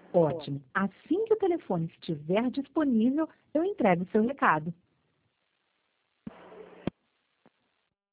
Ótimo. Assim que o telefone estiver disponível, eu entrego o seu recado.